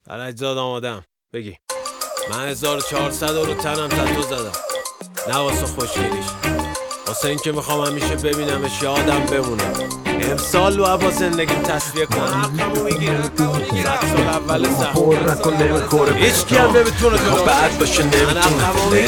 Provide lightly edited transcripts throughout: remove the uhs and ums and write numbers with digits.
فرجزاد آمادم. بگی من 1400 رو تنم تتو زدم، نه واسه خوشگلیش، واسه این که میخوام همیشه ببینمش، یادم بمونه. امسال و با زندگیم تصفیه کنم، حقمو میگیرم. 100 سال اول سخت هیچکی هم نمیتونه تو بعد باشه، نمیتونه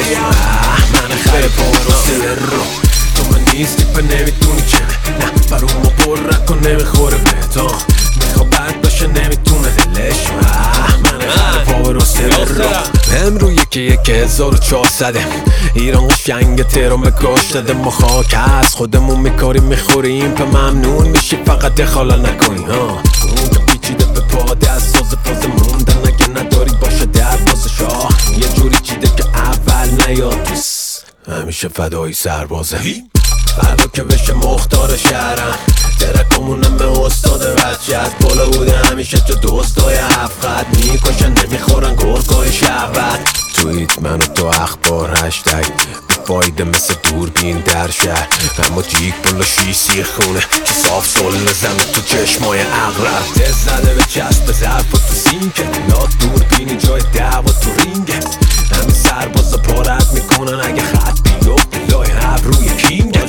من خیلی پارو رو تو من نیستی پا نمیتونی چه نه برو ما پر رکن نمیخوره به تا میخوا بد باشه نمیتونه دلش من خیلی پارو رو امرو یکی 1400 ایران قشنگ تهران به گاش داده، ما خاک از خودمون میکاریم میخوریم پا ممنون میشی فقط دخالا نکنی اون که پیچیده به پاده از ساز فاز موندن اگه نداری باشه در باز شاه یه جوری چیده که اول نیاد توس همیشه فدایی سربازه فردا که بشه مختار شهرم درکمونم به استاد بچه از بالا بوده همیشه تو دوستای هفت میکشن نمیخورن گرگای شهوت توییت منو تو اخبار هشتگ بفایده مثل دوربین در شهر اما جیک بالا شیسی خونه که صاف سل زمین تو چشمای اغرب دست زده به چسب ظرف و تو سینکه لا دوربینی جای دعوا تو رینگه همین سربازا پارت میکنن اگه خط بیفته لای ابروی کینگه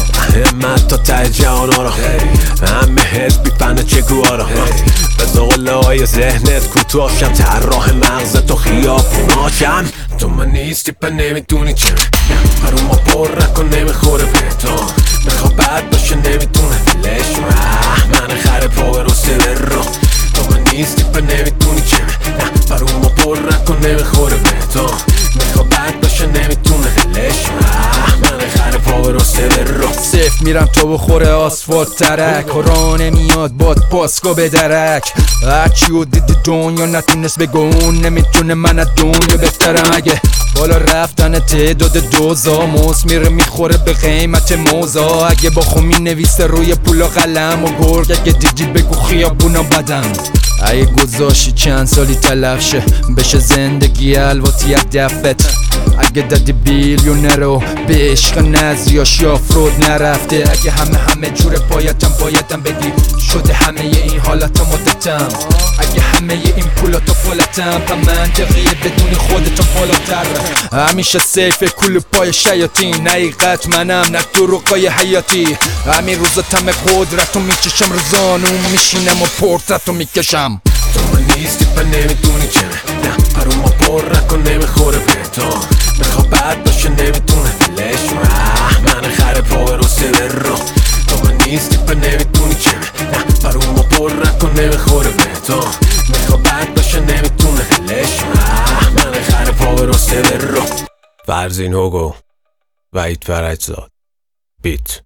همت تا ته جهانا را همه حس بیفنه چگوارا به زغلای ذهنت کوتاهشم طراح مغز تو خیابوناشم تو من نیستی پا نمیدونی چه برو ما پر رکن نمیخوره به تا میخوا بد باشه نمیتونه دلش من خره پا برو رو تو من نیستی پا نمیدونی چه برو ما پر رکن نمیخوره به تا میخوا بد باشه نمیتونه دلش من خره پا برو رو صف میرم تو بخوره آسفالت ترک و نمیاد باد پاسکا به درک هرچیو دیدی دنیا نتونست بگو اون نمیتونه من از دنیا بهترم اگه بالا رفتن تعداد دوزا موز میره میخوره به قیمت موزا اگه با خومی نویسه روی پولا قلم و گرگ اگه دیدی بگو خیابونا بدن اگه گذاشی چند سالی تلف شه بشه زندگی الواتی از دفت اگه دادی بیلیونر رو به عشق نزیاش یا فرود نرفته اگه همه جور بایدم بگی شده همه این حالت مدتم اگه همه این پولاتو فولتم پا منطقیه بدونی خودتو بالاتر همیشه سیف کل پای شیاطین حقیقت منم نه دروغای حیاتی همین روزا تم قدرتو میچشم روزانون میشینم و پورترتو میکشم تو من نیستی پا نمیدونی چه نه برو ما پر رکن نمیخوره به تا میخوا بد باشه نمیتونه دلش من خره پا برو رو تو من نیستی پا نمیدونی چه نه برو ما پر رکن نمیخوره به تا میخوا بد باشه نمیتونه دلش من خره پا برو رو فرزین هوگو وحید فرجزاد بیت